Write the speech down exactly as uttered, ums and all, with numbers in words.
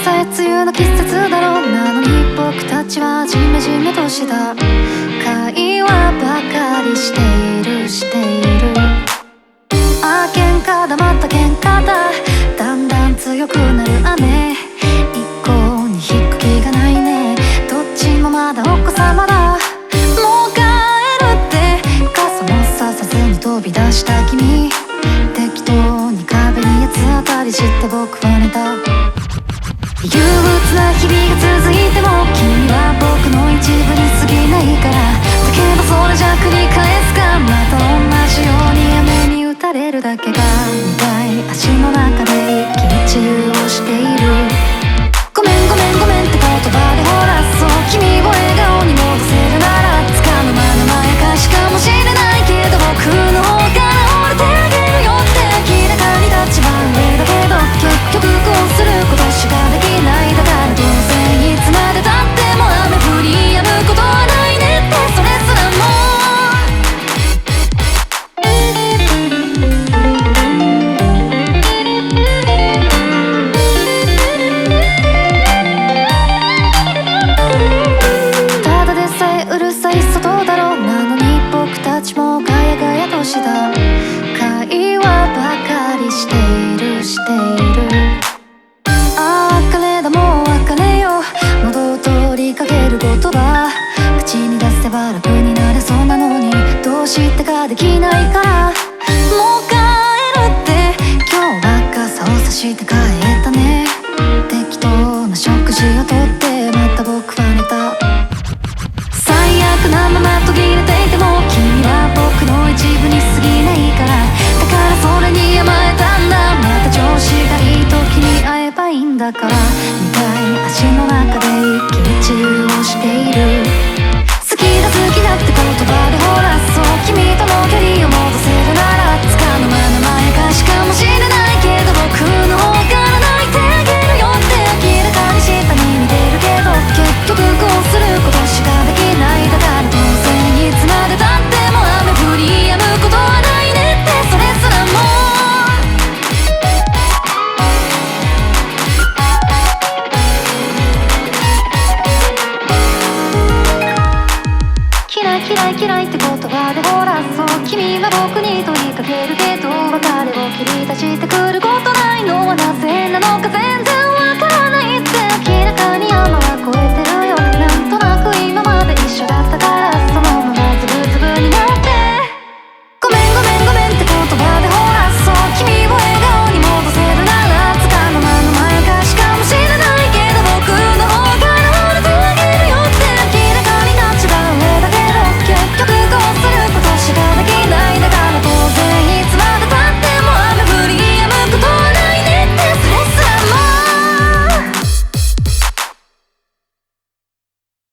さえ梅雨の季節だろう。なのに僕たちはジメジメとした会話ばかりしているしている。あ、喧嘩だまた喧嘩だ。だんだん強くなる雨。一向に引く気がないね。どっちもまだお子様だ。もう帰るって傘もささずに飛び出した君。適当に壁に八つ当たりして僕は寝た。憂鬱な日々が続いても君は僕の一部に過ぎないから。だけどそれじゃ繰り返すか。また同じように雨に打たれるだけが苦い。足の中で一喜一憂をしている。ごめんごめんごめんって言葉でほらそう君を笑顔に戻せるならつかの間のまやかしかもしれないけど僕の方から折れてあげるよって。明らかに立場上だけど結局こうすることしかできない。だからどうせいつまでたっても雨降り止むことはないねってそれすらもただでさえうるさい外だろう。なのに僕たちもガヤガヤとした会話ばかりしているしている。ああ別れだもう別れよ。喉を通りかける言葉口に出せば楽になれそうなのにどうしてかできないから。もう帰るって今日は傘を差して帰ったね。適当な食事をとってまた僕は寝た。最悪なまま途切れていても君は僕の一部に過ぎないから。だからそれに甘えたんだ。また調子がいい時に会えばいいんだから。苦い足の中で一喜一憂をしている。好きだ好きだって言葉でほらそう君との距離を戻せるならつかの間のまやかしかもしれないけど僕の方から泣いてあげるよって。明らかに下に見てるけど結局こうすることしかできない。だからどうせいつまでたっても雨降り止むことはないねってそれすらも嫌い嫌い嫌いって言葉でほらそう君は僕に問いかけるけど別れを切り出して